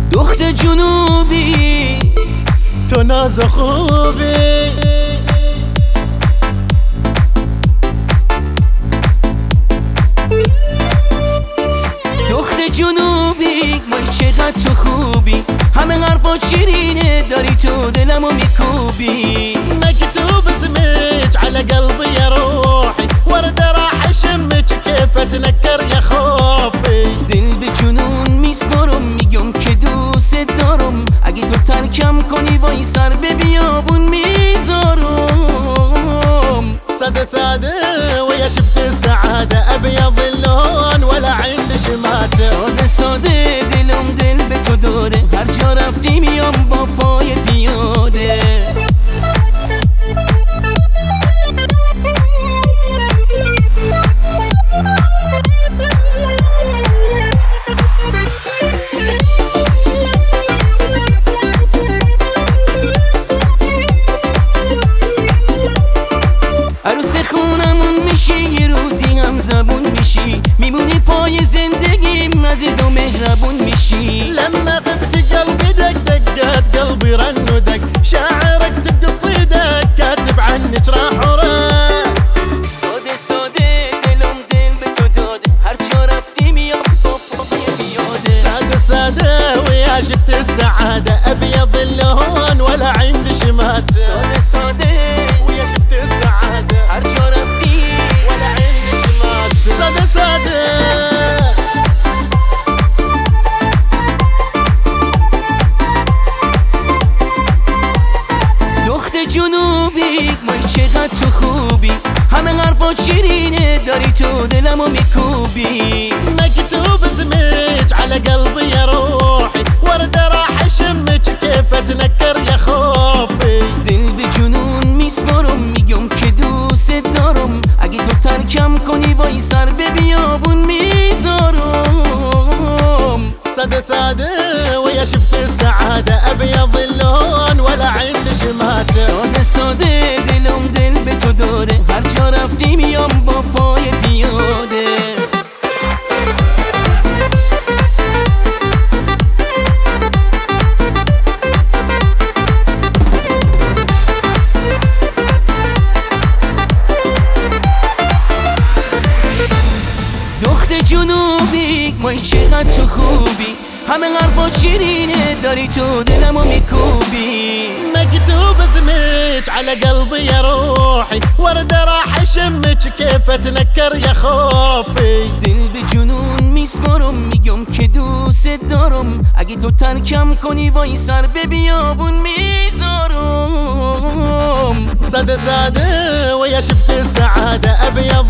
دخت جنوبی تو ناز خوبی دخت جنوبی وای چقدر تو خوبی، همه حرفا شیرینه داری تو دلمو میکوبی. مكتوب اسمك على قلبي يا روحي، ورد راح اشمك كيف اتنكر يا خوفي. دل به جنون میسپارم، میگم که دوست دارم، اگه تو ترکم کنی وای سر به بیابون میذارم. سادة سادة ويا شفت السعادة، ابيض اللون ولا عندي شماتة. ساده ساده دلم دل به تو داره، هر جا رفتی میام با پای پیاده. عروس خونمون میشی، یه روزی هم زبون میشی، میمونی پای زندگیم عزیز و مهربون میشی. لما غبت قلبي دق دقات قلبي رن ودق، شاعر اكتب قصيدك كاتب عنك راح وراح. ساده ساده دلم دل به تو داده، هر جا رفتی میام با پای پیاده. سادة سادة ويا شفت السعادة، ابيض اللون ولا عندي شماتة. ساده ساده ويا شفت السعادة، هر جا رفتی ولا عندي شماتة. سادة سادة دخت جنوبی وای چقدر تو خوبی، همه حرفا شیرینه داری تو دلمو میکوبی. مكتوب اسمك على قلبي يا روحي، ورد راح اشمك كيف اتنكر يا خوفي. دل به جنون میسپارم، میگم که دوست دارم، اگه تو ترکم کنی وای سر به بیابون میذارم. سادة سادة ويا شفت السعادة، ابيض اللون ولا عندي شماتة. ساده ساده دلم دل به تو داره، هر جا رفتی میام با پای پیاده. دخت جنوبی وای چقدر تو خوبی، همه حرفا شیرینه داری تو دلمو میکوبی. مكتوب اسمك على قلبي يا روحي، ورد راح اشمك كيف اتنكر يا خوفي. دل به جنون میسپارم، میگم که دوست دارم، اگه تو ترکم کنی وای سر به بیابون میذارم. سادة سادة ويا شفت السعادة، ابيض